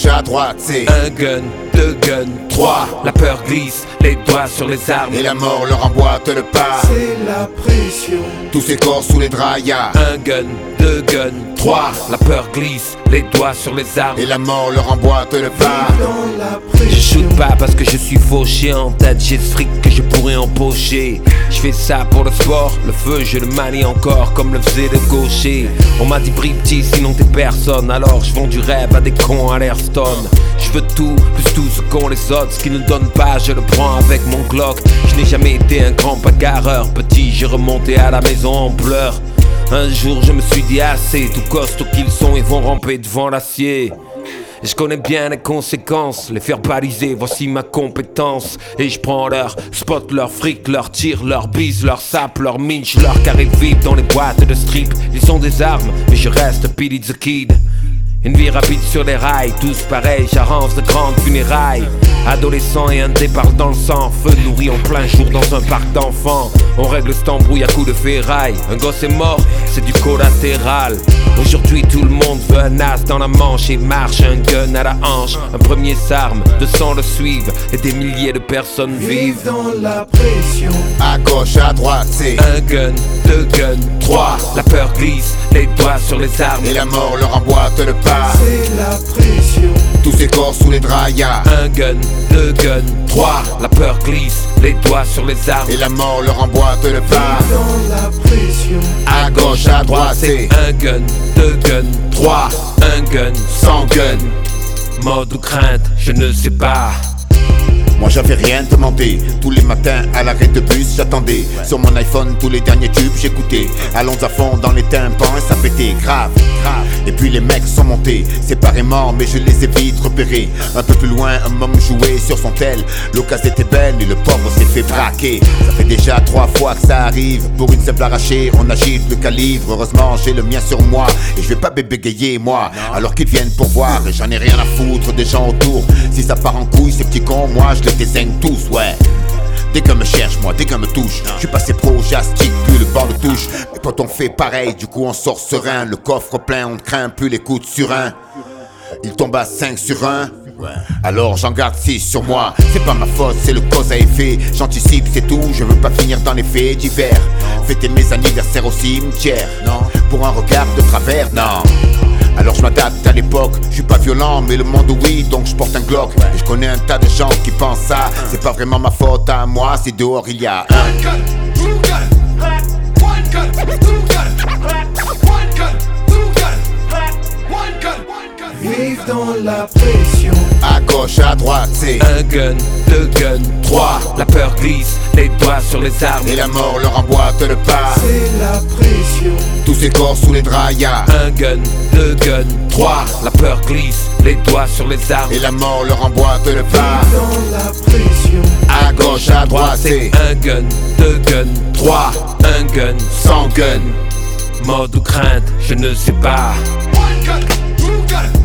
gauche, à droite, c'est un gun, deux guns, trois. La peur glisse, les doigts sur les armes. Et la mort leur emboîte le pas. C'est la pression. Tous ces corps sous les draps, y'a un gun, deux guns, trois. La peur glisse, les doigts sur les armes. Et la mort leur emboîte le pas. Dans la pression. Je shoot pas parce que je suis fauché. En tête j'ai ce fric que je pourrais empocher. Je fais ça pour le sport, le feu je le manie encore comme le faisait le gaucher. On m'a dit brille petit sinon t'es personne. Alors je vends du rêve à des cons à l'air stone. Je veux tout, plus tout ce qu'ont les autres. Ce qui ne donne pas je le prends avec mon Glock. Je n'ai jamais été un grand bagarreur. Petit j'ai remonté à la maison en pleurs. Un jour je me suis dit assez. Tout costaud qu'ils sont ils vont ramper devant l'acier. Et je connais bien les conséquences, les faire baliser, voici ma compétence. Et je prends leur spot, leur fric, leur tir, leur bise, leur sap, leur minch, leur carré vip dans les boîtes de strip. Ils ont des armes, mais je reste Billy the Kid. Une vie rapide sur les rails, tous pareils, j'arrange de grandes funérailles. Adolescent et un départ dans le sang, feu nourri en plein jour dans un parc d'enfants. On règle cet embrouille à coups de ferraille. Un gosse est mort, c'est du collatéral. Aujourd'hui tout le monde veut un as dans la manche et marche un gun à la hanche. Un premier s'arme, 200 le suivent et des milliers de personnes vivent dans la pression. À gauche, à droite, c'est un gun, deux guns, trois. La peur glisse, les doigts sur les armes. Et la mort leur emboîte le pas. C'est la pression. Tous ces corps sous les draps, y'a un gun, deux guns, trois. La peur glisse, les doigts sur les armes. Et la mort leur emboîte le pas. Dans la pression. À gauche, à droite, c'est un gun, deux guns, trois. Un gun, sans gun. Mode ou crainte, je ne sais pas. Moi j'avais rien demandé. Tous les matins à l'arrêt de bus j'attendais. Sur mon iPhone tous les derniers tubes j'écoutais. Allons à fond dans les tympans et ça pétait grave, grave. Et puis les mecs sont montés séparément mais je les ai vite repérés. Un peu plus loin un homme jouait sur son tel. L'occasion était belle et le pauvre s'est fait braquer. Ça fait déjà 3 fois que ça arrive. Pour une simple arrachée on agite le calibre. Heureusement j'ai le mien sur moi et je vais pas bégayer moi. Alors qu'ils viennent pour voir et j'en ai rien à foutre des gens autour. Si ça part en couille ces petits cons moi je les désigne tous, ouais. Dès qu'on me cherche, moi, dès qu'on me touche, je suis passé pro, j'astique plus le bord de touche. Mais quand on fait pareil, du coup on sort serein. Le coffre plein, on ne craint plus les coups de surin. Il tombe à 5 sur 1. Alors j'en garde 6 sur moi. C'est pas ma faute, c'est le cause à effet. J'anticipe, c'est tout, je veux pas finir dans les faits divers. Fêter mes anniversaires au cimetière, non. Pour un regard de travers, non. Alors je m'adapte à l'époque, je suis pas violent mais le monde oui donc je porte un Glock. Et je connais un tas de gens qui pensent ça. C'est pas vraiment ma faute à moi, c'est dehors il y a un gun, two gun, one gun, two gun, one gun, two gun, one gun. Vive dans la pression. À gauche, à droite, c'est un gun, deux guns, trois. La peur glisse, les doigts sur les armes. Et la mort leur emboîte le pas. C'est la pression. Tous ces corps sous les draps, y'a un gun, deux guns, trois. La peur glisse, les doigts sur les armes. Et la mort leur emboîte le pas. Dans la pression. À gauche, à droite, c'est un gun, deux guns, trois. Un gun, sans gun. Mode ou crainte, je ne sais pas. One gun, two gun.